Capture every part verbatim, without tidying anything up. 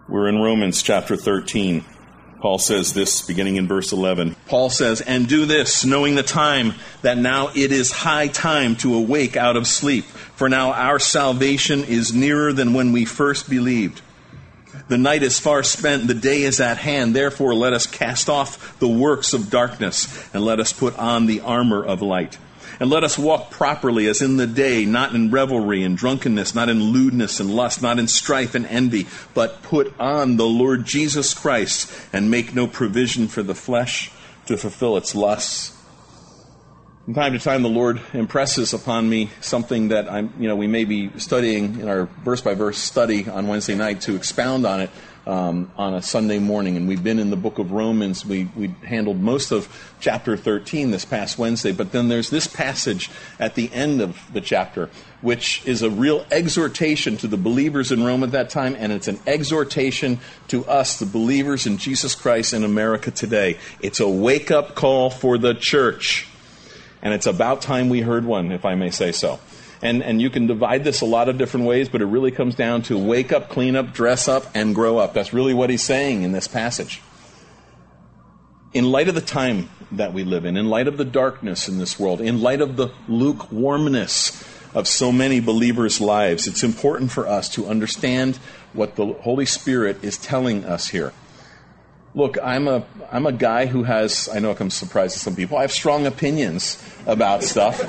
We're in Romans chapter thirteen. Paul says this, beginning in verse eleven. Paul says, "And do this, knowing the time, that now it is high time to awake out of sleep. For now our salvation is nearer than when we first believed. The night is far spent, the day is at hand. Therefore let us cast off the works of darkness, and let us put on the armor of light. And let us walk properly as in the day, not in revelry and drunkenness, not in lewdness and lust, not in strife and envy, but put on the Lord Jesus Christ, and make no provision for the flesh to fulfill its lusts." From time to time, the Lord impresses upon me something that I'm, you know, we may be studying in our verse-by-verse study on Wednesday night to expound on it um, on a Sunday morning. And we've been in the book of Romans. We we handled most of chapter thirteen this past Wednesday. But then there's this passage at the end of the chapter, which is a real exhortation to the believers in Rome at that time, and it's an exhortation to us, the believers in Jesus Christ in America today. It's a wake-up call for the church. And it's about time we heard one, if I may say so. And and you can divide this a lot of different ways, but it really comes down to wake up, clean up, dress up, and grow up. That's really what he's saying in this passage. In light of the time that we live in, in light of the darkness in this world, in light of the lukewarmness of so many believers' lives, it's important for us to understand what the Holy Spirit is telling us here. Look, I'm a I'm a guy who has, I know it comes as a surprise to some people, I have strong opinions about stuff.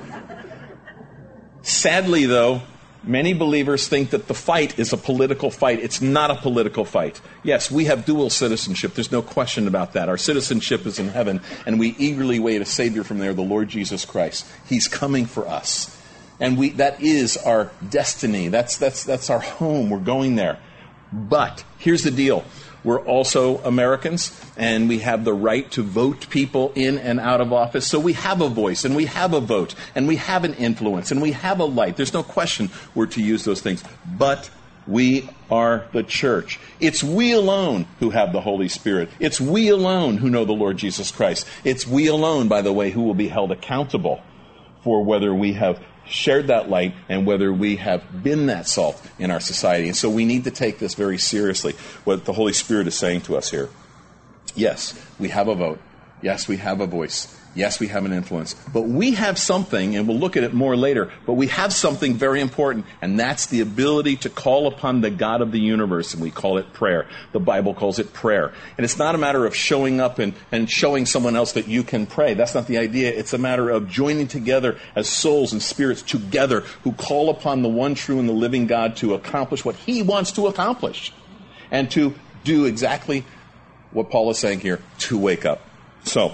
Sadly, though, many believers think that the fight is a political fight. It's not a political fight. Yes, we have dual citizenship. There's no question about that. Our citizenship is in heaven, and we eagerly wait a Savior from there, the Lord Jesus Christ. He's coming for us. And we that is our destiny. That's that's that's our home. We're going there. But here's the deal. We're also Americans, and we have the right to vote people in and out of office. So we have a voice, and we have a vote, and we have an influence, and we have a light. There's no question we're to use those things. But we are the church. It's we alone who have the Holy Spirit. It's we alone who know the Lord Jesus Christ. It's we alone, by the way, who will be held accountable for whether we have shared that light and whether we have been that salt in our society. And so we need to take this very seriously, what the Holy Spirit is saying to us here. Yes, we have a vote. Yes, we have a voice. Yes, we have an influence. But we have something, and we'll look at it more later, but we have something very important, and that's the ability to call upon the God of the universe, and we call it prayer. The Bible calls it prayer. And it's not a matter of showing up and, and showing someone else that you can pray. That's not the idea. It's a matter of joining together as souls and spirits together who call upon the one true and the living God to accomplish what He wants to accomplish, and to do exactly what Paul is saying here, to wake up. So,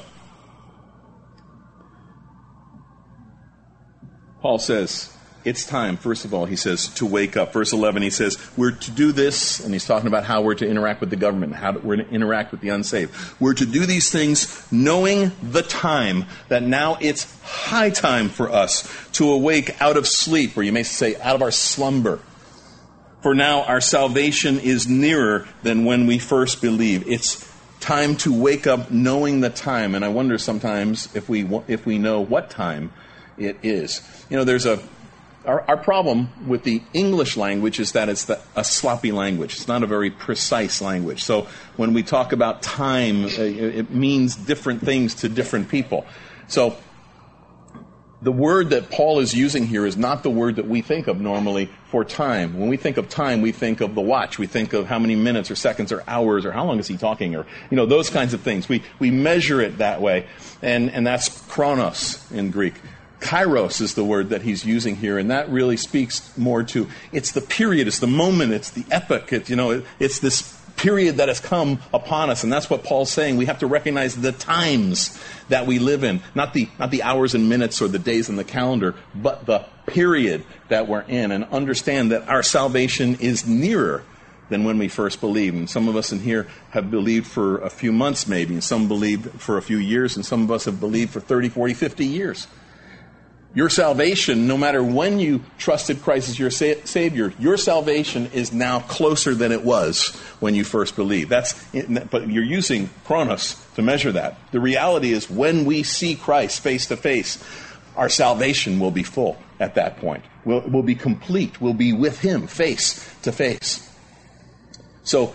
Paul says, it's time, first of all, he says, to wake up. Verse eleven, he says, we're to do this, and he's talking about how we're to interact with the government, how to, we're to interact with the unsaved. We're to do these things knowing the time, that now it's high time for us to awake out of sleep, or you may say out of our slumber. For now our salvation is nearer than when we first believed. It's time to wake up knowing the time, and I wonder sometimes if we if we know what time it is. You know, there's a our, our problem with the English language is that it's the, a sloppy language. It's not a very precise language. So when we talk about time, uh, it means different things to different people. So the word that Paul is using here is not the word that we think of normally for time. When we think of time, we think of the watch. We think of how many minutes or seconds or hours or how long is he talking, or, you know, those kinds of things. We we measure it that way, and, and that's chronos in Greek. Kairos is the word that he's using here, and that really speaks more to, it's the period, it's the moment, it's the epoch, it, you know, it, it's this period that has come upon us, and that's what Paul's saying. We have to recognize the times that we live in, not the not the hours and minutes or the days in the calendar, but the period that we're in, and understand that our salvation is nearer than when we first believed. And some of us in here have believed for a few months maybe, and some believed for a few years, and some of us have believed for thirty, forty, fifty years. Your salvation, no matter when you trusted Christ as your sa- Savior, your salvation is now closer than it was when you first believed. That's, but you're using chronos to measure that. The reality is when we see Christ face to face, our salvation will be full at that point. We'll, we'll be complete. We'll be with Him face to face. So,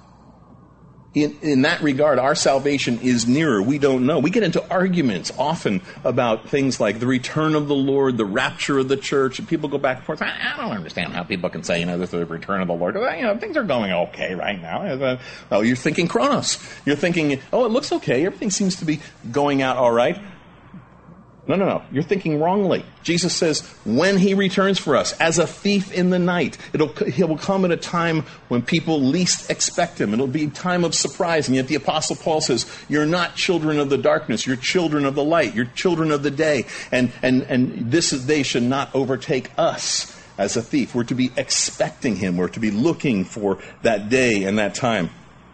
In, in that regard, our salvation is nearer. We don't know. We get into arguments often about things like the return of the Lord, the rapture of the church, and people go back and forth. I, I don't understand how people can say, you know, this is the return of the Lord. You know, things are going okay right now. Oh, you're thinking Chronos. You're thinking, oh, it looks okay. Everything seems to be going out all right. No, no, no. You're thinking wrongly. Jesus says, when he returns for us, as a thief in the night, it'll, he will come at a time when people least expect him. It'll be a time of surprise. And yet the Apostle Paul says, you're not children of the darkness. You're children of the light. You're children of the day. And, and, and this day should not overtake us as a thief. We're to be expecting him. We're to be looking for that day and that time.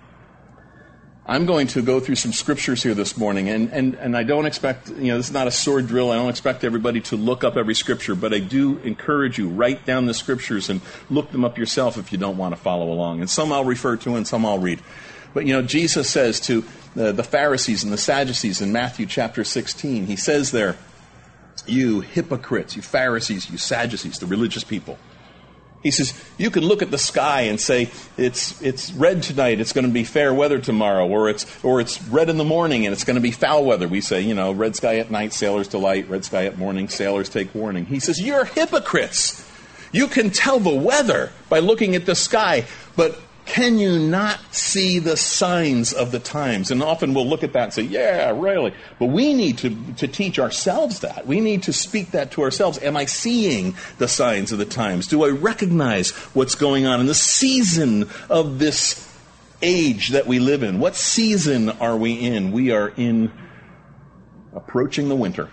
I'm going to go through some scriptures here this morning, and, and, and I don't expect, you know, this is not a sword drill. I don't expect everybody to look up every scripture, but I do encourage you, write down the scriptures and look them up yourself if you don't want to follow along. And some I'll refer to and some I'll read. But, you know, Jesus says to the, the Pharisees and the Sadducees in Matthew chapter sixteen, he says there, you hypocrites, you Pharisees, you Sadducees, the religious people. He says, you can look at the sky and say, it's it's red tonight, it's going to be fair weather tomorrow, or it's or it's red in the morning and it's going to be foul weather. We say, you know, red sky at night, sailors delight, red sky at morning, sailors take warning. He says, you're hypocrites. You can tell the weather by looking at the sky, but can you not see the signs of the times? And often we'll look at that and say, yeah, really. But we need to, to teach ourselves that. We need to speak that to ourselves. Am I seeing the signs of the times? Do I recognize what's going on in the season of this age that we live in? What season are we in? We are in approaching the winter.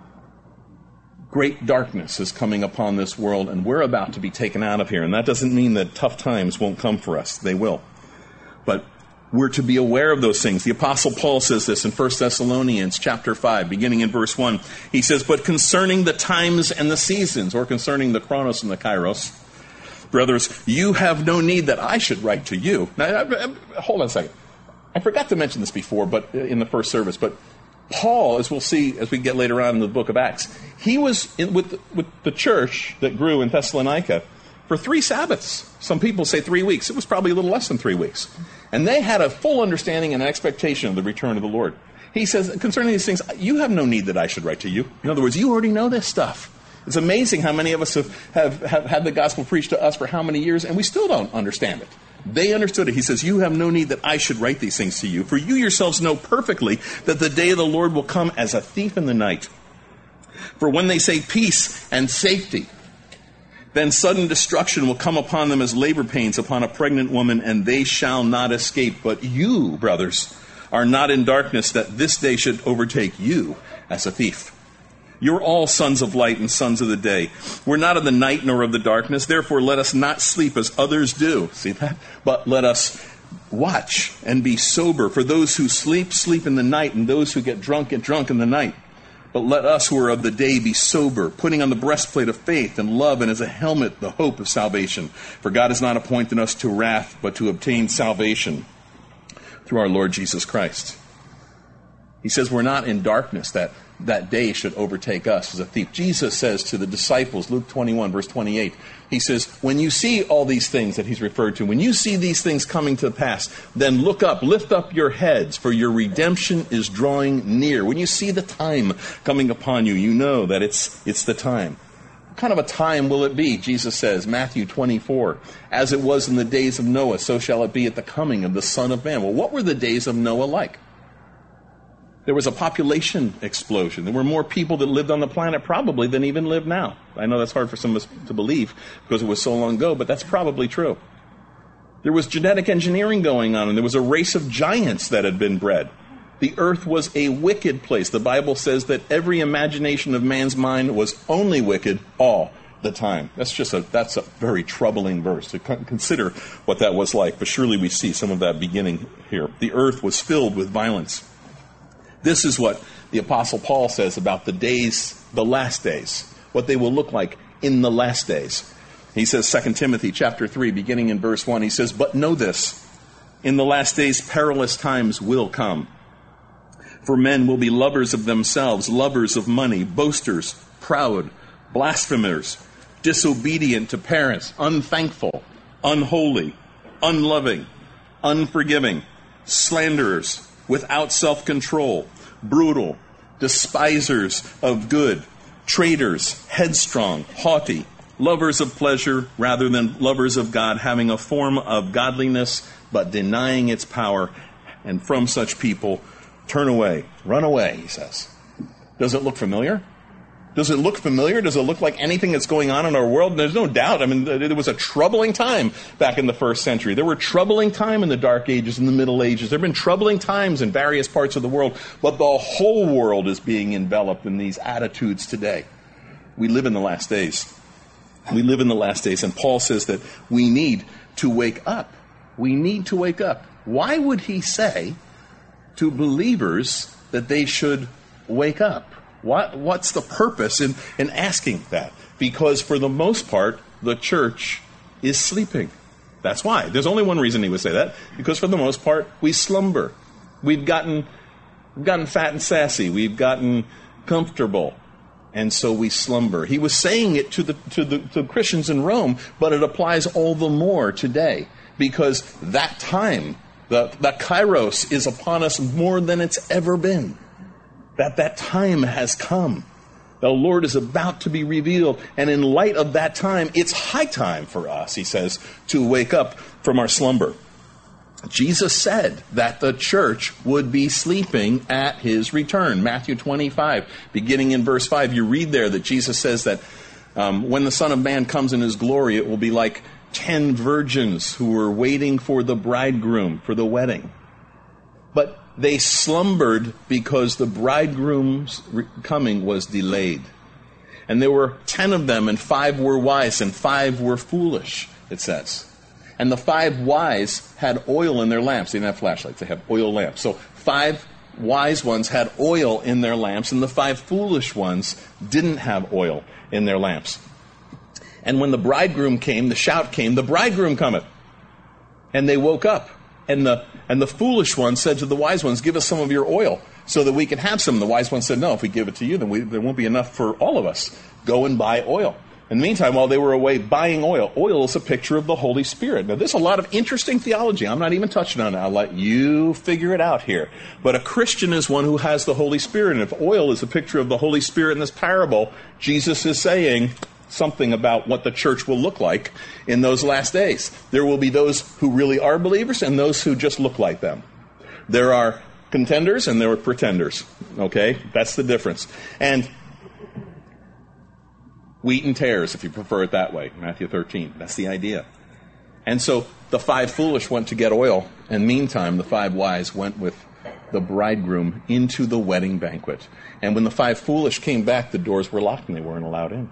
Great darkness is coming upon this world, and we're about to be taken out of here. And that doesn't mean that tough times won't come for us. They will. But we're to be aware of those things. The Apostle Paul says this in First Thessalonians chapter five, beginning in verse one. He says, but concerning the times and the seasons, or concerning the Chronos and the Kairos, brothers, you have no need that I should write to you. Now, I, I, hold on a second. I forgot to mention this before, but in the first service, but Paul, as we'll see as we get later on in the book of Acts, he was in, with, the, with the church that grew in Thessalonica for three Sabbaths. Some people say three weeks. It was probably a little less than three weeks. And they had a full understanding and expectation of the return of the Lord. He says, concerning these things, you have no need that I should write to you. In other words, you already know this stuff. It's amazing how many of us have, have, have had the gospel preached to us for how many years, and we still don't understand it. They understood it. He says, you have no need that I should write these things to you, for you yourselves know perfectly that the day of the Lord will come as a thief in the night. For when they say peace and safety, then sudden destruction will come upon them as labor pains upon a pregnant woman, and they shall not escape. But you, brothers, are not in darkness, that this day should overtake you as a thief. You're all sons of light and sons of the day. We're not of the night nor of the darkness. Therefore, let us not sleep as others do. See that? But let us watch and be sober. For those who sleep, sleep in the night, and those who get drunk, get drunk in the night. But let us who are of the day be sober, putting on the breastplate of faith and love, and as a helmet the hope of salvation. For God has not appointed us to wrath, but to obtain salvation through our Lord Jesus Christ. He says we're not in darkness, that that day should overtake us as a thief. Jesus says to the disciples, Luke twenty-one, verse twenty-eight, he says, when you see all these things that he's referred to, when you see these things coming to pass, then look up, lift up your heads, for your redemption is drawing near. When you see the time coming upon you, you know that it's it's the time. What kind of a time will it be? Jesus says, Matthew twenty-four, as it was in the days of Noah, so shall it be at the coming of the Son of Man. Well, what were the days of Noah like? There was a population explosion. There were more people that lived on the planet probably than even live now. I know that's hard for some of us to believe because it was so long ago, but that's probably true. There was genetic engineering going on, and there was a race of giants that had been bred. The earth was a wicked place. The Bible says that every imagination of man's mind was only wicked all the time. That's just a that's a very troubling verse to consider what that was like. But surely we see some of that beginning here. The earth was filled with violence. This is what the Apostle Paul says about the days, the last days, what they will look like in the last days. He says, Second Timothy chapter three, beginning in verse one, he says, but know this, in the last days perilous times will come. For men will be lovers of themselves, lovers of money, boasters, proud, blasphemers, disobedient to parents, unthankful, unholy, unloving, unforgiving, slanderers, without self-control, brutal, despisers of good, traitors, headstrong, haughty, lovers of pleasure rather than lovers of God, having a form of godliness but denying its power. And from such people, turn away, run away, he says. Does it look familiar? Does it look familiar? Does it look like anything that's going on in our world? And there's no doubt. I mean, there was a troubling time back in the first century. There were troubling time in the Dark Ages and the Middle Ages. There have been troubling times in various parts of the world. But the whole world is being enveloped in these attitudes today. We live in the last days. We live in the last days. And Paul says that we need to wake up. We need to wake up. Why would he say to believers that they should wake up? What, what's the purpose in, in asking that? Because for the most part, the church is sleeping. That's why. There's only one reason he would say that. Because for the most part, we slumber. We've gotten, we've gotten fat and sassy. We've gotten comfortable. And so we slumber. He was saying it to the, to the to Christians in Rome, but it applies all the more today. Because that time, the, the kairos, is upon us more than it's ever been. That that time has come. The Lord is about to be revealed. And in light of that time, it's high time for us, he says, to wake up from our slumber. Jesus said that the church would be sleeping at his return. Matthew twenty-five, beginning in verse five, you read there that Jesus says that um, when the Son of Man comes in his glory, it will be like ten virgins who were waiting for the bridegroom, for the wedding. But they slumbered because the bridegroom's coming was delayed. And there were ten of them, and five were wise, and five were foolish, it says. And the five wise had oil in their lamps. They didn't have flashlights, they had oil lamps. So five wise ones had oil in their lamps, and the five foolish ones didn't have oil in their lamps. And when the bridegroom came, the shout came, "The bridegroom cometh." And they woke up. And the and the foolish ones said to the wise ones, "Give us some of your oil so that we can have some." And the wise ones said, "No, if we give it to you, then we, there won't be enough for all of us. Go and buy oil." In the meantime, while they were away buying oil, oil is a picture of the Holy Spirit. Now, there's a lot of interesting theology. I'm not even touching on it. I'll let you figure it out here. But a Christian is one who has the Holy Spirit. And if oil is a picture of the Holy Spirit in this parable, Jesus is saying something about what the church will look like in those last days. There will be those who really are believers and those who just look like them. There are contenders and there are pretenders. Okay? That's the difference. And wheat and tares, if you prefer it that way. Matthew thirteen. That's the idea. And so the five foolish went to get oil, and meantime the five wise went with the bridegroom into the wedding banquet. And when the five foolish came back, the doors were locked and they weren't allowed in.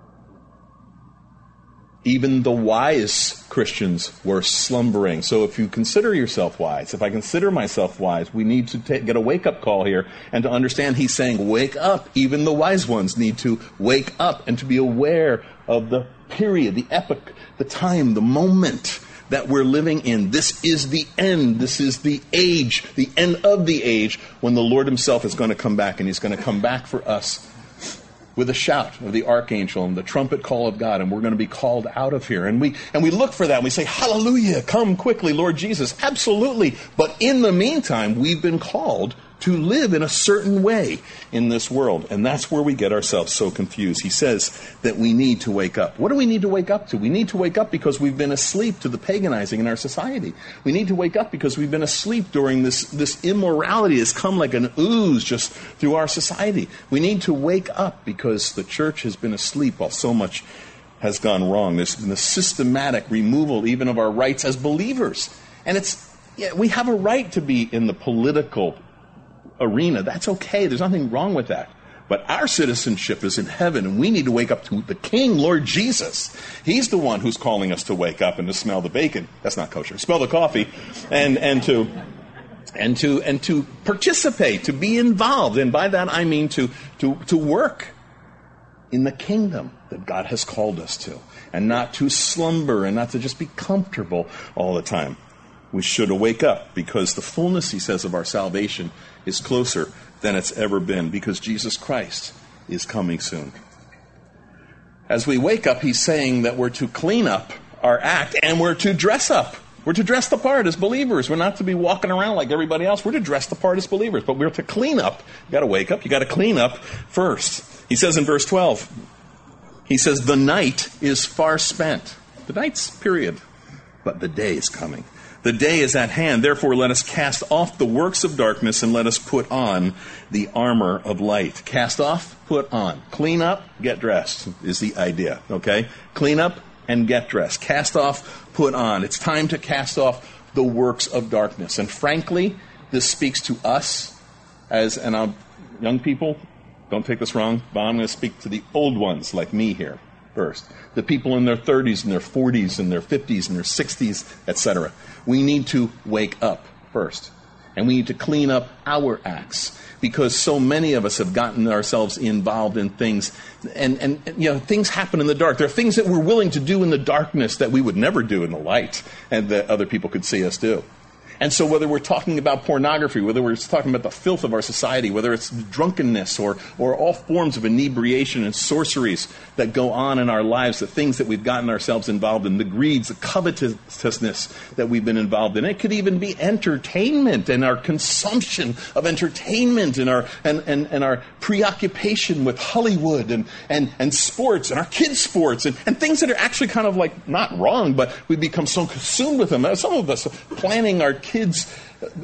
Even the wise Christians were slumbering. So if you consider yourself wise, if I consider myself wise, we need to take, get a wake-up call here and to understand he's saying, wake up. Even the wise ones need to wake up and to be aware of the period, the epoch, the time, the moment that we're living in. This is the end. This is the age, the end of the age when the Lord himself is going to come back, and he's going to come back for us with a shout of the archangel and the trumpet call of God, and we're going to be called out of here. And we and we look for that, and we say, hallelujah, come quickly, Lord Jesus. Absolutely. But in the meantime, we've been called to live in a certain way in this world. And that's where we get ourselves so confused. He says that we need to wake up. What do we need to wake up to? We need to wake up because we've been asleep to the paganizing in our society. We need to wake up because we've been asleep during this, this immorality that's come like an ooze just through our society. We need to wake up because the church has been asleep while so much has gone wrong. There's been a systematic removal even of our rights as believers. And it's, yeah, we have a right to be in the political arena. That's okay. There's nothing wrong with that. But our citizenship is in heaven, and we need to wake up to the King, Lord Jesus. He's the one who's calling us to wake up and to smell the bacon. That's not kosher. Smell the coffee, and and to and to and to participate, to be involved. And by that I mean to to to work in the kingdom that God has called us to, and not to slumber and not to just be comfortable all the time. We should wake up because the fullness, he says, of our salvation is closer than it's ever been, because Jesus Christ is coming soon. As we wake up, he's saying that we're to clean up our act and we're to dress up. We're to dress the part as believers. We're not to be walking around like everybody else. We're to dress the part as believers. But we're to clean up. You got to wake up. You got to clean up first. He says in verse twelve, he says, the night is far spent. The night's period. But the day is coming. The day is at hand. Therefore, let us cast off the works of darkness and let us put on the armor of light. Cast off, put on. Clean up, get dressed is the idea. Okay? Clean up and get dressed. Cast off, put on. It's time to cast off the works of darkness. And frankly, this speaks to us as, and I'm, young people, don't take this wrong, but I'm going to speak to the old ones like me here first. The people in their thirties and their forties and their fifties and their sixties, et cetera. We need to wake up first. And we need to clean up our acts. Because so many of us have gotten ourselves involved in things, and, and, and you know, things happen in the dark. There are things that we're willing to do in the darkness that we would never do in the light, and that other people could see us do. And so whether we're talking about pornography, whether we're talking about the filth of our society, whether it's drunkenness or, or all forms of inebriation and sorceries that go on in our lives, the things that we've gotten ourselves involved in, the greeds, the covetousness that we've been involved in. It could even be entertainment and our consumption of entertainment and our and, and, and our preoccupation with Hollywood and, and, and sports and our kids' sports and, and things that are actually kind of like not wrong, but we become so consumed with them. Some of us are planning our kids'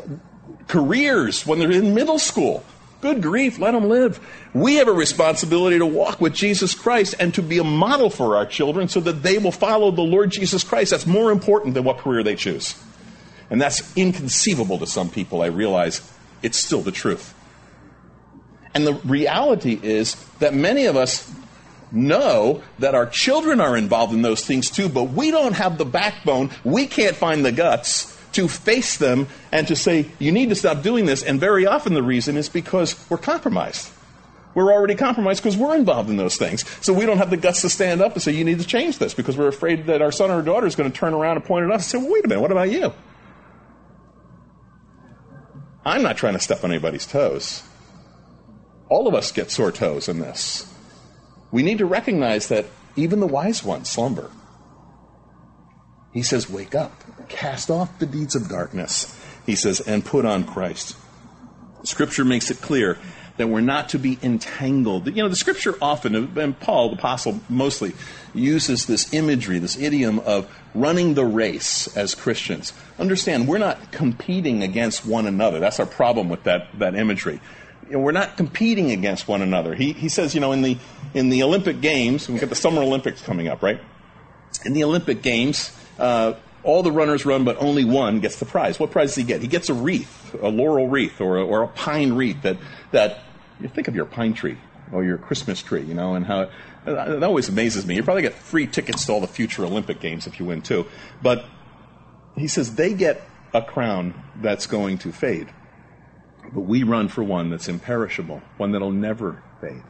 careers when they're in middle school. Good grief, let them live. We have a responsibility to walk with Jesus Christ and to be a model for our children so that they will follow the Lord Jesus Christ. That's more important than what career they choose. And that's inconceivable to some people. I realize it's still the truth. And the reality is that many of us know that our children are involved in those things too, but we don't have the backbone. We can't find the guts to face them and to say, you need to stop doing this. And very often the reason is because we're compromised. We're already compromised because we're involved in those things. So we don't have the guts to stand up and say, you need to change this, because we're afraid that our son or daughter is going to turn around and point at us and say, well, wait a minute, what about you? I'm not trying to step on anybody's toes. All of us get sore toes in this. We need to recognize that even the wise ones slumber. He says, wake up, cast off the deeds of darkness, he says, and put on Christ. Scripture makes it clear that we're not to be entangled. You know, the Scripture often, and Paul, the apostle, mostly uses this imagery, this idiom of running the race as Christians. Understand, we're not competing against one another. That's our problem with that, that imagery. You know, we're not competing against one another. He, he says, you know, in the, in the Olympic Games, we've got the Summer Olympics coming up, right? In the Olympic Games, Uh, all the runners run, but only one gets the prize. What prize does he get? He gets a wreath, a laurel wreath, or a, or a pine wreath. That that you think of your pine tree or your Christmas tree, you know, and how it, it always amazes me. You probably get free tickets to all the future Olympic Games if you win too. But he says they get a crown that's going to fade, but we run for one that's imperishable, one that'll never fade.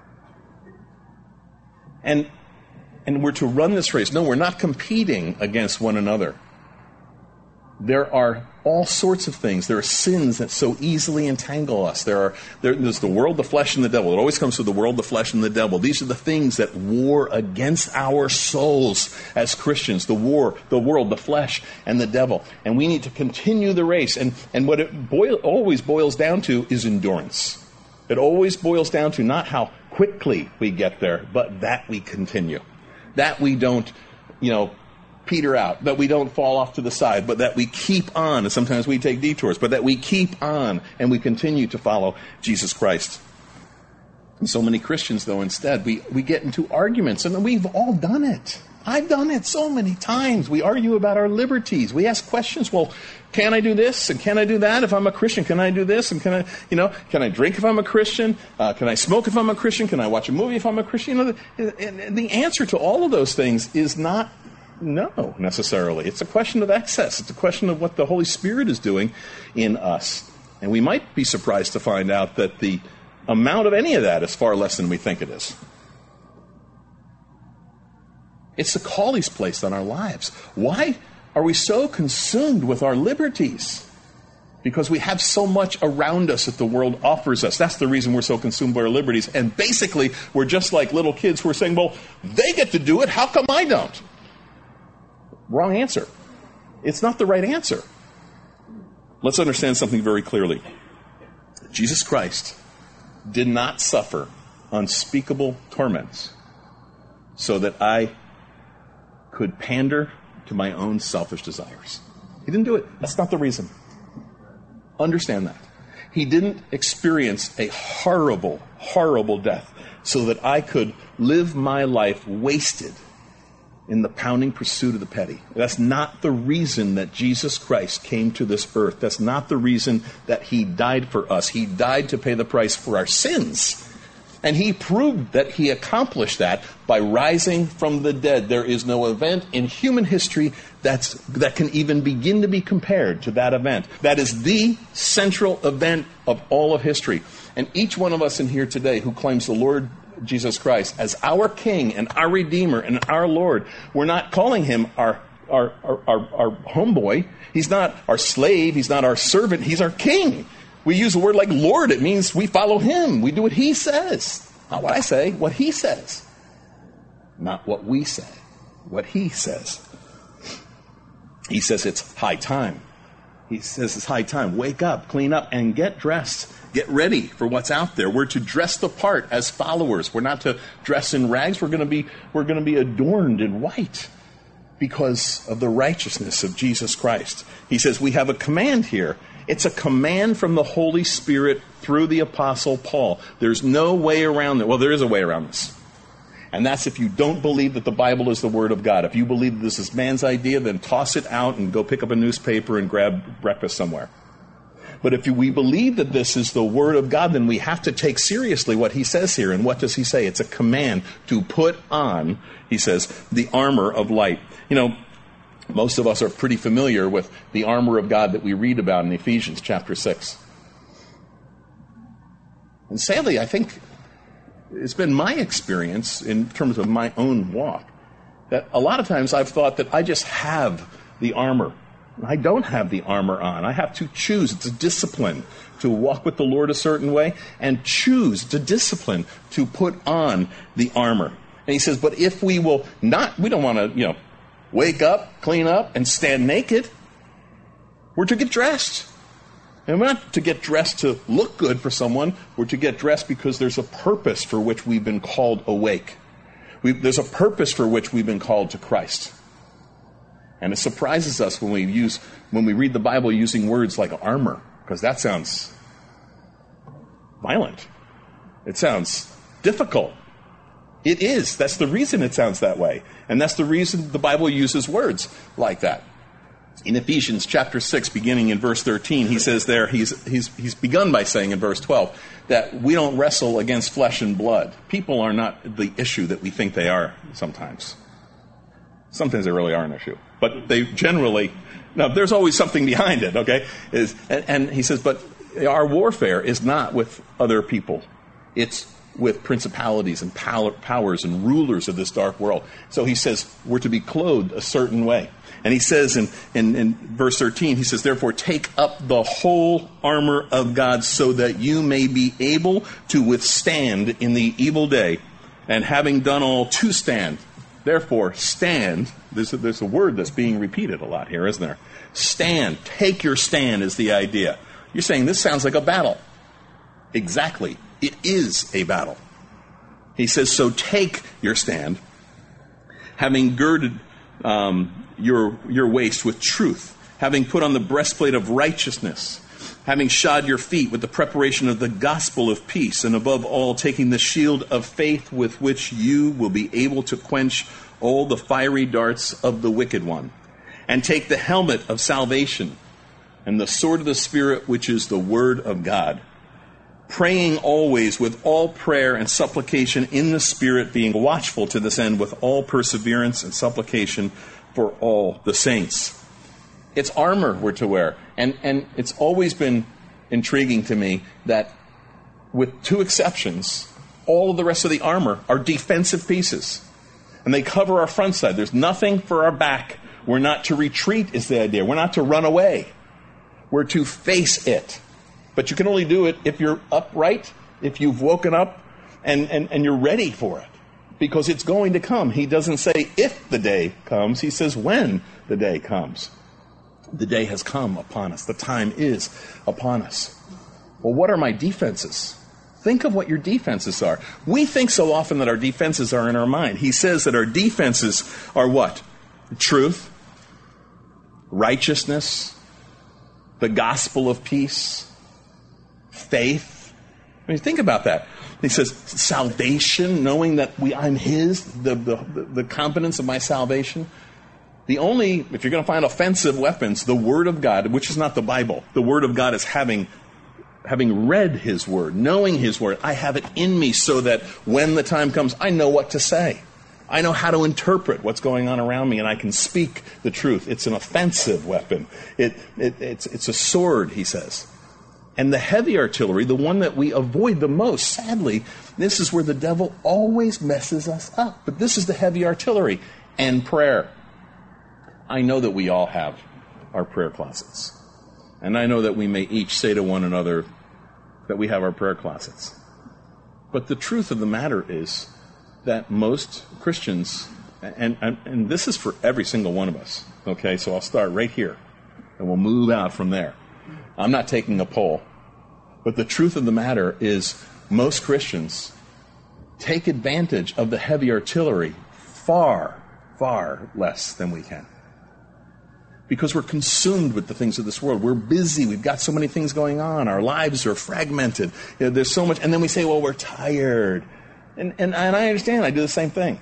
And. And we're to run this race. No, we're not competing against one another. There are all sorts of things. There are sins that so easily entangle us. There are there, there's the world, the flesh, and the devil. It always comes to the world, the flesh, and the devil. These are the things that war against our souls as Christians. The war, the world, the flesh, and the devil. And we need to continue the race. And, and what it boil, always boils down to is endurance. It always boils down to not how quickly we get there, but that we continue. That we don't, you know, peter out, that we don't fall off to the side, but that we keep on. And sometimes we take detours, but that we keep on and we continue to follow Jesus Christ. And so many Christians, though, instead, we, we get into arguments, and we've all done it. I've done it so many times. We argue about our liberties. We ask questions. Well, can I do this? And can I do that if I'm a Christian? Can I do this? And can I, you know, can I drink if I'm a Christian? Uh, can I smoke if I'm a Christian? Can I watch a movie if I'm a Christian? You know, the, the answer to all of those things is not no, necessarily. It's a question of excess. It's a question of what the Holy Spirit is doing in us. And we might be surprised to find out that the amount of any of that is far less than we think it is. It's the call He's placed on our lives. Why are we so consumed with our liberties? Because we have so much around us that the world offers us. That's the reason we're so consumed by our liberties. And basically, we're just like little kids who are saying, well, they get to do it. How come I don't? Wrong answer. It's not the right answer. Let's understand something very clearly. Jesus Christ did not suffer unspeakable torments so that I could pander to my own selfish desires. He didn't do it. That's not the reason. Understand that. He didn't experience a horrible, horrible death so that I could live my life wasted in the pounding pursuit of the petty. That's not the reason that Jesus Christ came to this earth. That's not the reason that he died for us. He died to pay the price for our sins. And he proved that he accomplished that by rising from the dead. There is no event in human history that's, that can even begin to be compared to that event. That is the central event of all of history. And each one of us in here today who claims the Lord Jesus Christ as our King and our Redeemer and our Lord, we're not calling him our, our, our, our, our homeboy. He's not our slave. He's not our servant. He's our King. We use a word like Lord. It means we follow him. We do what he says. Not what I say, what he says. Not what we say, what he says. He says it's high time. He says it's high time. Wake up, clean up, and get dressed. Get ready for what's out there. We're to dress the part as followers. We're not to dress in rags. We're going to be, we're going to be adorned in white because of the righteousness of Jesus Christ. He says we have a command here. It's a command from the Holy Spirit through the Apostle Paul. There's no way around it. Well, there is a way around this. And that's if you don't believe that the Bible is the Word of God. If you believe that this is man's idea, then toss it out and go pick up a newspaper and grab breakfast somewhere. But if we believe that this is the Word of God, then we have to take seriously what he says here. And what does he say? It's a command to put on, he says, the armor of light. You know, most of us are pretty familiar with the armor of God that we read about in Ephesians chapter six. And sadly, I think it's been my experience in terms of my own walk that a lot of times I've thought that I just have the armor. I don't have the armor on. I have to choose. It's a discipline to walk with the Lord a certain way and choose to discipline to put on the armor. And he says, but if we will not, we don't want to, you know, wake up, clean up, and stand naked. We're to get dressed. And we're not to get dressed to look good for someone. We're to get dressed because there's a purpose for which we've been called awake. We, there's a purpose for which we've been called to Christ. And it surprises us when we use, when we read the Bible using words like armor, because that sounds violent. It sounds difficult. It is. That's the reason it sounds that way. And that's the reason the Bible uses words like that. In Ephesians chapter six, beginning in verse thirteen, he says there, he's, he's, he's begun by saying in verse twelve, that we don't wrestle against flesh and blood. People are not the issue that we think they are sometimes. Sometimes they really are an issue. But they generally, now there's always something behind it, okay? Is, and, and he says, but our warfare is not with other people. It's with principalities and power, powers and rulers of this dark world. So he says we're to be clothed a certain way. And he says in, in, in verse thirteen, he says, therefore take up the whole armor of God so that you may be able to withstand in the evil day. And having done all to stand, therefore stand. There's a, there's a word that's being repeated a lot here, isn't there? Stand. Take your stand is the idea. You're saying this sounds like a battle. Exactly. It is a battle. He says, so take your stand, having girded um, your, your waist with truth, having put on the breastplate of righteousness, having shod your feet with the preparation of the gospel of peace, and above all, taking the shield of faith with which you will be able to quench all the fiery darts of the wicked one, and take the helmet of salvation and the sword of the Spirit, which is the word of God, praying always with all prayer and supplication in the Spirit, being watchful to this end with all perseverance and supplication for all the saints. It's armor we're to wear. And, and it's always been intriguing to me that with two exceptions, all of the rest of the armor are defensive pieces. And they cover our front side. There's nothing for our back. We're not to retreat is the idea. We're not to run away. We're to face it. But you can only do it if you're upright, if you've woken up and, and, and you're ready for it. Because it's going to come. He doesn't say if the day comes. He says when the day comes. The day has come upon us. The time is upon us. Well, what are my defenses? Think of what your defenses are. We think so often that our defenses are in our mind. He says that our defenses are what? Truth, righteousness, the gospel of peace, faith. I mean, think about that. He says salvation, knowing that we, I'm his, the, the, the competence of my salvation. The only, if you're going to find offensive weapons, the Word of God, which is not the Bible. The Word of God is having, having read His Word, knowing His Word. I have it in me so that when the time comes, I know what to say. I know how to interpret what's going on around me, and I can speak the truth. It's an offensive weapon. It, it, it's, it's a sword, he says. And the heavy artillery, the one that we avoid the most, sadly, this is where the devil always messes us up. But this is the heavy artillery and prayer. I know that we all have our prayer closets. And I know that we may each say to one another that we have our prayer closets. But the truth of the matter is that most Christians, and, and, and this is for every single one of us, okay, so I'll start right here, and we'll move out from there. I'm not taking a poll. But the truth of the matter is most Christians take advantage of the heavy artillery far, far less than we can. Because we're consumed with the things of this world. We're busy. We've got so many things going on. Our lives are fragmented. You know, there's so much. And then we say, well, we're tired. And, and, and I understand. I do the same thing.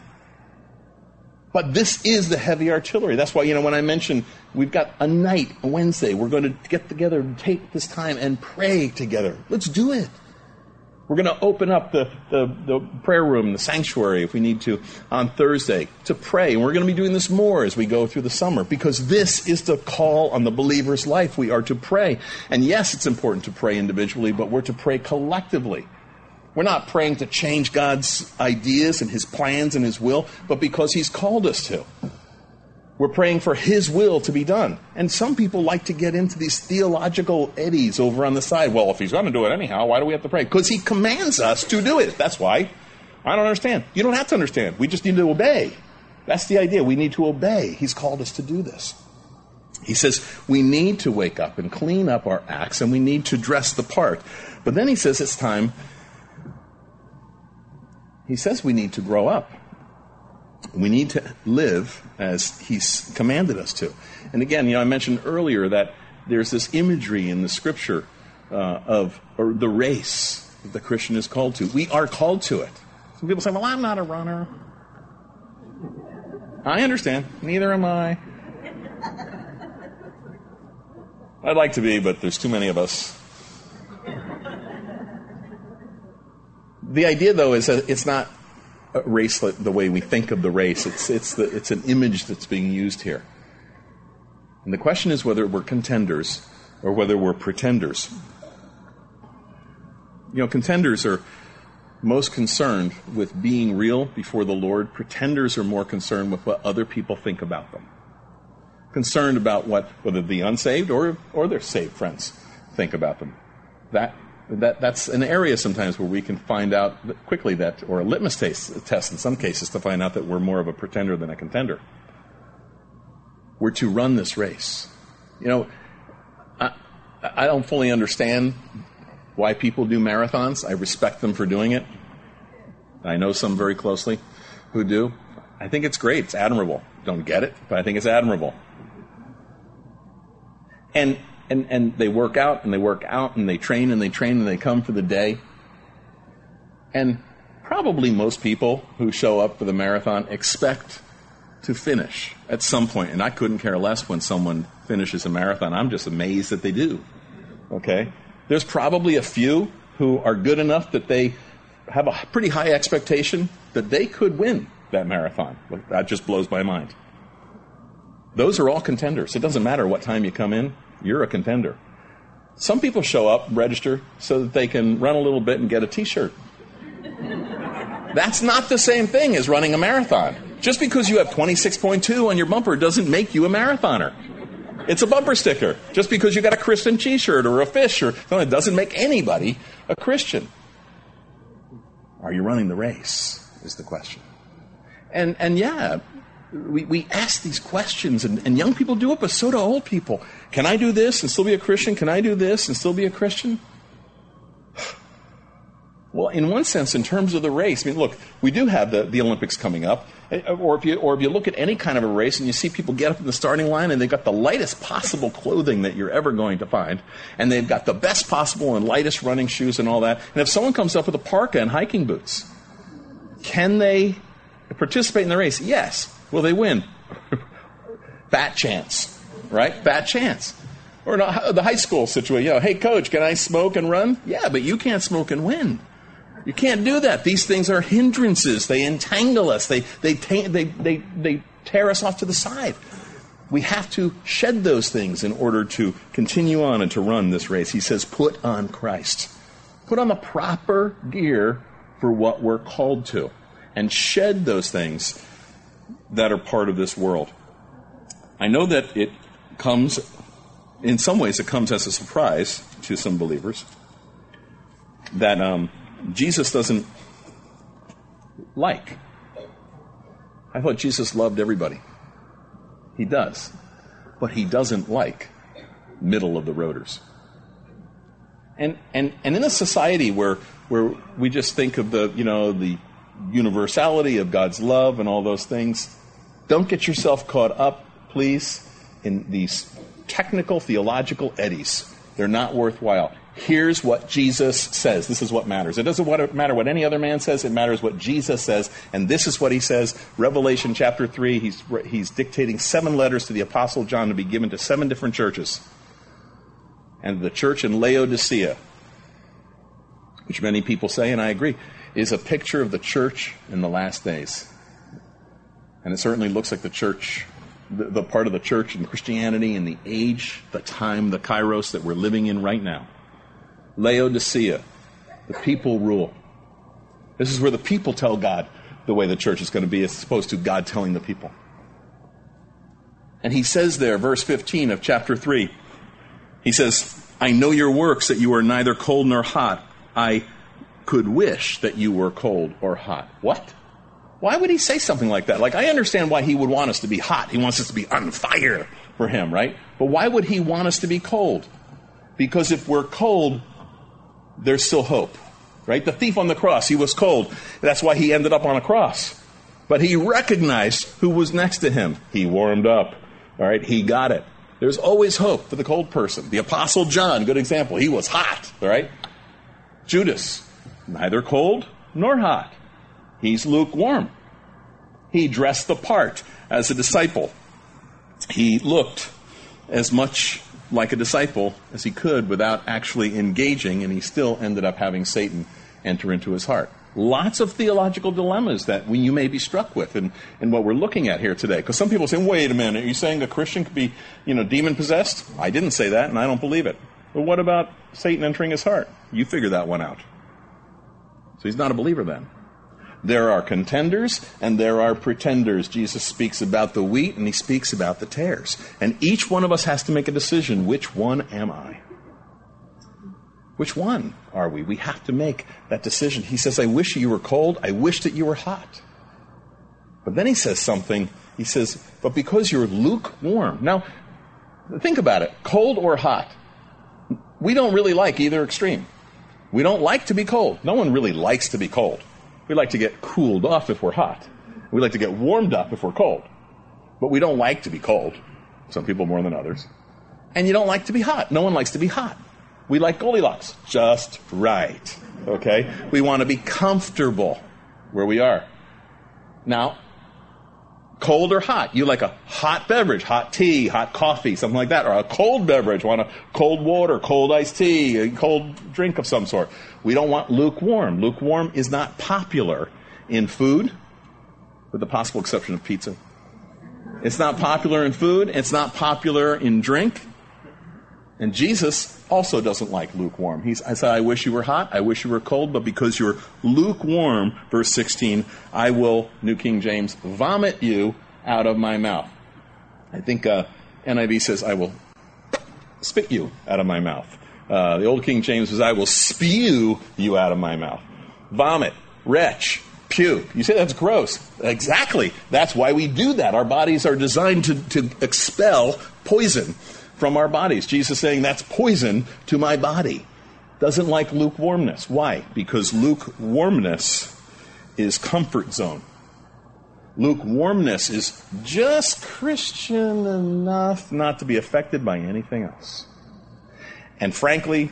But this is the heavy artillery. That's why, you know, when I mentioned we've got a night, a Wednesday, we're going to get together and take this time and pray together. Let's do it. We're going to open up the, the, the prayer room, the sanctuary, if we need to, on Thursday to pray. And we're going to be doing this more as we go through the summer, because this is the call on the believer's life. We are to pray. And yes, it's important to pray individually, but we're to pray collectively. We're not praying to change God's ideas and His plans and His will, but because He's called us to. We're praying for His will to be done. And some people like to get into these theological eddies over on the side. Well, if He's going to do it anyhow, why do we have to pray? Because He commands us to do it. That's why. I don't understand. You don't have to understand. We just need to obey. That's the idea. We need to obey. He's called us to do this. He says we need to wake up and clean up our acts, and we need to dress the part. But then He says it's time. He says we need to grow up. We need to live as He's commanded us to. And again, you know, I mentioned earlier that there's this imagery in the Scripture uh, of or the race that the Christian is called to. We are called to it. Some people say, well, I'm not a runner. I understand. Neither am I. I'd like to be, but there's too many of us. The idea, though, is that it's not a race the way we think of the race. It's it's the, it's an image that's being used here. And the question is whether we're contenders or whether we're pretenders. You know, contenders are most concerned with being real before the Lord. Pretenders are more concerned with what other people think about them. Concerned about what whether the unsaved or or their saved friends think about them. That That that's an area sometimes where we can find out quickly that, or a litmus test, test in some cases, to find out that we're more of a pretender than a contender. We're to run this race. You know, I, I don't fully understand why people do marathons. I respect them for doing it. I know some very closely who do. I think it's great. It's admirable. Don't get it, but I think it's admirable. And And and they work out, and they work out, and they train, and they train, and they come for the day. And probably most people who show up for the marathon expect to finish at some point. And I couldn't care less when someone finishes a marathon. I'm just amazed that they do. Okay? There's probably a few who are good enough that they have a pretty high expectation that they could win that marathon. That just blows my mind. Those are all contenders. It doesn't matter what time you come in. You're a contender. Some people show up, register, so that they can run a little bit and get a T-shirt. That's not the same thing as running a marathon. Just because you have twenty-six point two on your bumper doesn't make you a marathoner. It's a bumper sticker. Just because you got a Christian T-shirt or a fish or something, it doesn't make anybody a Christian. Are you running the race, is the question. And and yeah, we, we ask these questions, and, and young people do it, but so do old people. Can I do this and still be a Christian? Can I do this and still be a Christian? Well, in one sense, in terms of the race, I mean, look, we do have the, the Olympics coming up, or if you or if you look at any kind of a race and you see people get up in the starting line and they've got the lightest possible clothing that you're ever going to find, and they've got the best possible and lightest running shoes and all that, and if someone comes up with a parka and hiking boots, can they participate in the race? Yes. Will they win? Fat chance, right? Fat chance. Or not, the high school situation, you know, hey, coach, can I smoke and run? Yeah, but you can't smoke and win. You can't do that. These things are hindrances. They entangle us. They they ta- they they they tear us off to the side. We have to shed those things in order to continue on and to run this race. He says, put on Christ. Put on the proper gear for what we're called to, and shed those things that are part of this world. I know that it comes, in some ways, it comes as a surprise to some believers that um, Jesus doesn't like. I thought Jesus loved everybody. He does. But he doesn't like middle of the roaders. And and and in a society where where we just think of the, you know, the universality of God's love and all those things, don't get yourself caught up, please, in these technical theological eddies. They're not worthwhile. Here's what Jesus says. This is what matters. It doesn't matter what any other man says. It matters what Jesus says. And this is what he says. Revelation chapter three, he's, he's dictating seven letters to the Apostle John to be given to seven different churches. And the church in Laodicea, which many people say, and I agree, is a picture of the church in the last days. And it certainly looks like the church, the, the part of the church in Christianity in the age, the time, the kairos that we're living in right now. Laodicea, the people rule. This is where the people tell God the way the church is going to be, as opposed to God telling the people. And he says there, verse fifteen of chapter three, he says, I know your works, that you are neither cold nor hot. I could wish that you were cold or hot. What? Why would he say something like that? Like, I understand why he would want us to be hot. He wants us to be on fire for him, right? But why would he want us to be cold? Because if we're cold, there's still hope, right? The thief on the cross, he was cold. That's why he ended up on a cross. But he recognized who was next to him. He warmed up, all right? He got it. There's always hope for the cold person. The Apostle John, good example. He was hot, all right? Judas, neither cold nor hot. He's lukewarm. He dressed the part as a disciple. He looked as much like a disciple as he could without actually engaging, and he still ended up having Satan enter into his heart. Lots of theological dilemmas that we, you may be struck with in, in what we're looking at here today. Because some people say, wait a minute, are you saying a Christian could be, you know, demon-possessed? I didn't say that, and I don't believe it. But what about Satan entering his heart? You figure that one out. So he's not a believer then. There are contenders and there are pretenders. Jesus speaks about the wheat and he speaks about the tares. And each one of us has to make a decision. Which one am I? Which one are we? We have to make that decision. He says, I wish you were cold. I wish that you were hot. But then he says something. He says, but because you're lukewarm. Now, think about it. Cold or hot. We don't really like either extreme. We don't like to be cold. No one really likes to be cold. We like to get cooled off if we're hot. We like to get warmed up if we're cold. But we don't like to be cold. Some people more than others. And you don't like to be hot. No one likes to be hot. We like Goldilocks. Just right. Okay? We want to be comfortable where we are. Now, cold or hot? You like a hot beverage, hot tea, hot coffee, something like that. Or a cold beverage, want a cold water, cold iced tea, a cold drink of some sort. We don't want lukewarm. Lukewarm is not popular in food, with the possible exception of pizza. It's not popular in food. It's not popular in drink. And Jesus also doesn't like lukewarm. He's, I said, I wish you were hot. I wish you were cold. But because you're lukewarm, verse sixteen, I will, New King James, vomit you out of my mouth. I think uh, N I V says, I will spit you out of my mouth. Uh, the old King James says, I will spew you out of my mouth. Vomit, wretch, puke. You say that's gross. Exactly. That's why we do that. Our bodies are designed to, to expel poison from our bodies. Jesus is saying that's poison to my body. Doesn't like lukewarmness. Why? Because lukewarmness is comfort zone. Lukewarmness is just Christian enough not to be affected by anything else. And frankly,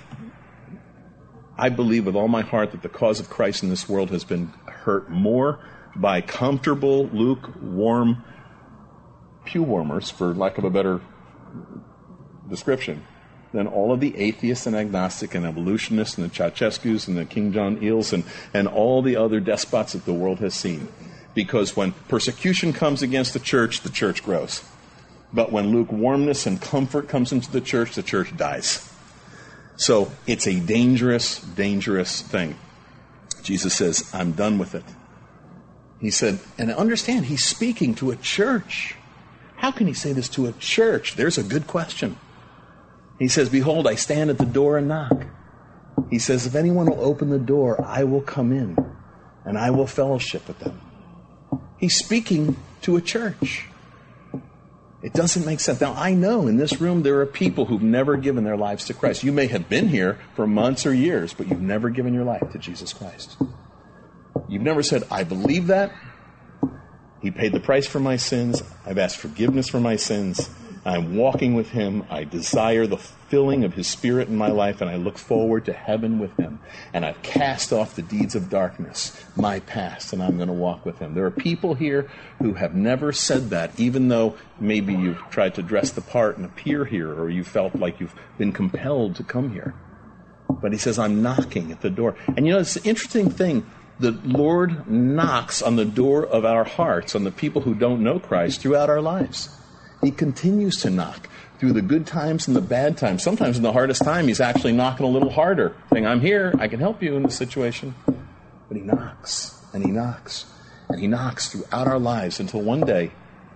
I believe with all my heart that the cause of Christ in this world has been hurt more by comfortable, lukewarm pew warmers, for lack of a better description, than all of the atheists and agnostic and evolutionists and the Ceausescus and the King John Eels and, and all the other despots that the world has seen. Because when persecution comes against the church, the church grows. But when lukewarmness and comfort comes into the church, the church dies. So it's a dangerous, dangerous thing. Jesus says, I'm done with it. He said, and understand, he's speaking to a church. How can he say this to a church? There's a good question. He says, behold, I stand at the door and knock. He says, if anyone will open the door, I will come in and I will fellowship with them. He's speaking to a church. It doesn't make sense. Now, I know in this room there are people who've never given their lives to Christ. You may have been here for months or years, but you've never given your life to Jesus Christ. You've never said, I believe that. He paid the price for my sins. I've asked forgiveness for my sins. I'm walking with him. I desire the filling of his Spirit in my life, and I look forward to heaven with him. And I've cast off the deeds of darkness, my past, and I'm going to walk with him. There are people here who have never said that, even though maybe you've tried to dress the part and appear here, or you felt like you've been compelled to come here. But he says, I'm knocking at the door. And you know, it's an interesting thing. The Lord knocks on the door of our hearts, on the people who don't know Christ, throughout our lives. He continues to knock through the good times and the bad times. Sometimes in the hardest time, he's actually knocking a little harder, saying, I'm here, I can help you in this situation. But he knocks, and he knocks, and he knocks throughout our lives until one day,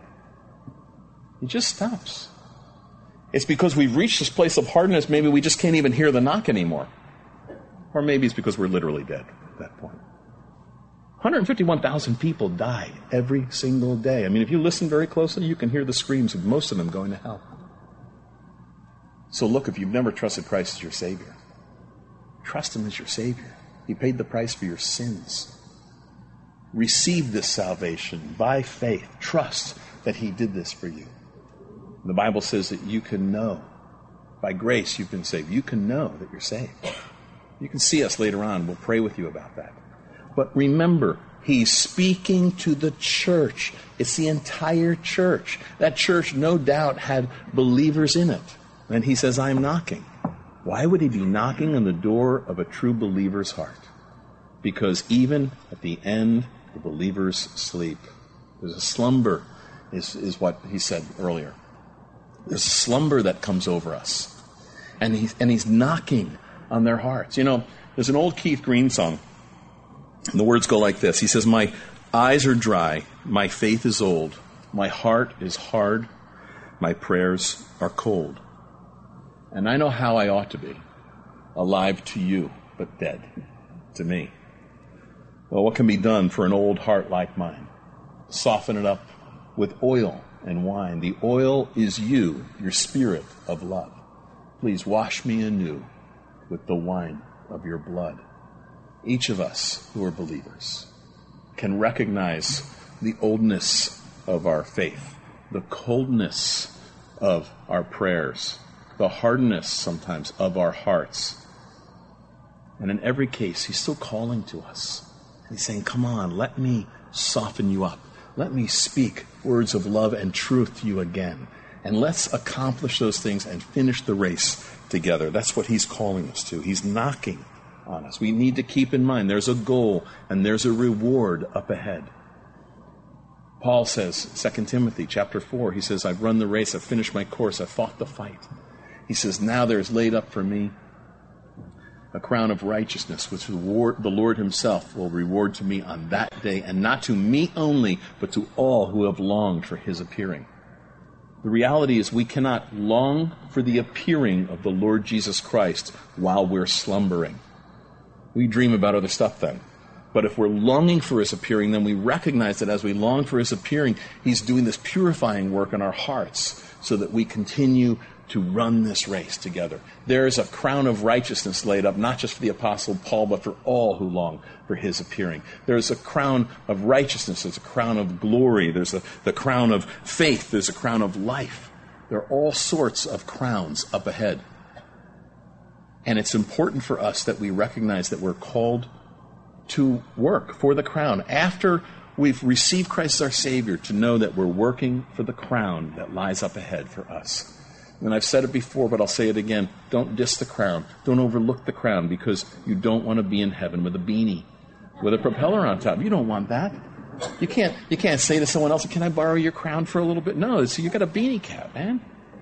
he just stops. It's because we've reached this place of hardness, maybe we just can't even hear the knock anymore. Or maybe it's because we're literally dead at that point. one hundred fifty-one thousand people die every single day. I mean, if you listen very closely, you can hear the screams of most of them going to hell. So look, if you've never trusted Christ as your Savior, trust him as your Savior. He paid the price for your sins. Receive this salvation by faith. Trust that he did this for you. The Bible says that you can know. By grace, you've been saved. You can know that you're saved. You can see us later on. We'll pray with you about that. But remember, he's speaking to the church. It's the entire church. That church, no doubt, had believers in it. And he says, I'm knocking. Why would he be knocking on the door of a true believer's heart? Because even at the end, the believers sleep. There's a slumber, is, is what he said earlier. There's a slumber that comes over us. And, he, and he's knocking on their hearts. You know, there's an old Keith Green song. And the words go like this. He says, my eyes are dry, my faith is old, my heart is hard, my prayers are cold. And I know how I ought to be, alive to you, but dead to me. Well, what can be done for an old heart like mine? Soften it up with oil and wine. The oil is you, your spirit of love. Please wash me anew with the wine of your blood. Each of us who are believers can recognize the oldness of our faith, the coldness of our prayers, the hardness sometimes of our hearts. And in every case, he's still calling to us. He's saying, come on, let me soften you up. Let me speak words of love and truth to you again. And let's accomplish those things and finish the race together. That's what he's calling us to. He's knocking on us. We need to keep in mind there's a goal and there's a reward up ahead. Paul says, Second Timothy chapter four, he says, I've run the race, I've finished my course, I've fought the fight. He says, now there is laid up for me a crown of righteousness, which the Lord himself will reward to me on that day, and not to me only, but to all who have longed for his appearing. The reality is we cannot long for the appearing of the Lord Jesus Christ while we're slumbering. We dream about other stuff then. But if we're longing for his appearing, then we recognize that as we long for his appearing, he's doing this purifying work in our hearts so that we continue to run this race together. There is a crown of righteousness laid up, not just for the Apostle Paul, but for all who long for his appearing. There's a crown of righteousness. There's a crown of glory. There's a, the crown of faith. There's a crown of life. There are all sorts of crowns up ahead. And it's important for us that we recognize that we're called to work for the crown. After we've received Christ as our Savior, to know that we're working for the crown that lies up ahead for us. And I've said it before, but I'll say it again. Don't diss the crown. Don't overlook the crown, because you don't want to be in heaven with a beanie, with a propeller on top. You don't want that. You can't you can't say to someone else, can I borrow your crown for a little bit? No, it's, you got a beanie cap, man.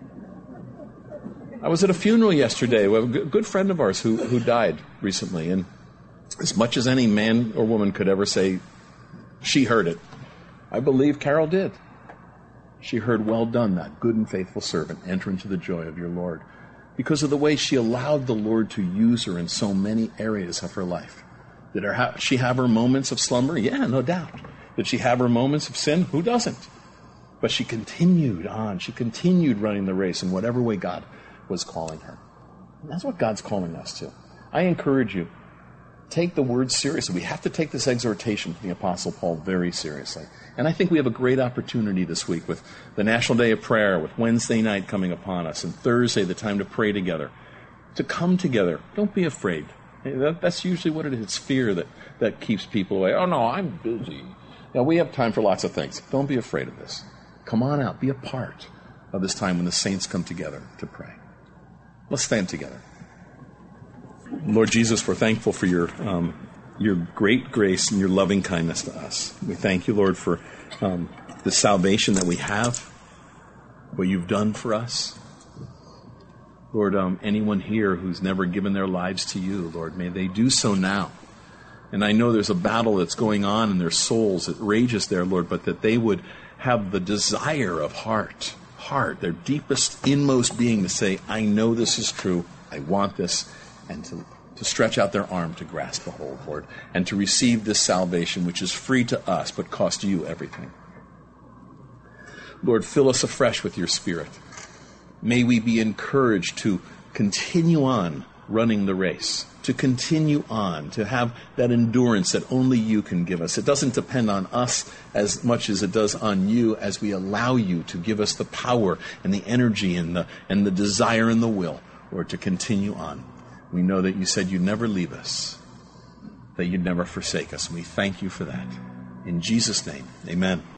I was at a funeral yesterday with a good friend of ours who, who died recently, and as much as any man or woman could ever say she heard it, I believe Carol did. She heard, well done, that good and faithful servant, enter into the joy of your Lord. Because of the way she allowed the Lord to use her in so many areas of her life. Did her ha- she have her moments of slumber? Yeah, no doubt. Did she have her moments of sin? Who doesn't? But she continued on. She continued running the race in whatever way God was calling her. And that's what God's calling us to. I encourage you, take the word seriously. We have to take this exhortation from the Apostle Paul very seriously. And I think we have a great opportunity this week with the National Day of Prayer, with Wednesday night coming upon us, and Thursday, the time to pray together, to come together. Don't be afraid. That, that's usually what it is. It's fear that, that keeps people away. Oh, no, I'm busy. Now, we have time for lots of things. Don't be afraid of this. Come on out. Be a part of this time when the saints come together to pray. Let's stand together. Lord Jesus, we're thankful for your um, your great grace and your loving kindness to us. We thank you, Lord, for um, the salvation that we have, what you've done for us. Lord, um, anyone here who's never given their lives to you, Lord, may they do so now. And I know there's a battle that's going on in their souls. It rages there, Lord, but that they would have the desire of heart, heart, their deepest, inmost being to say, I know this is true. I want this. And to, to stretch out their arm to grasp a hold, Lord, and to receive this salvation, which is free to us, but cost you everything. Lord, fill us afresh with your Spirit. May we be encouraged to continue on running the race, to continue on, to have that endurance that only you can give us. It doesn't depend on us as much as it does on you, as we allow you to give us the power and the energy and the, and the desire and the will, Lord, to continue on. We know that you said you'd never leave us, that you'd never forsake us. And we thank you for that. In Jesus' name, amen.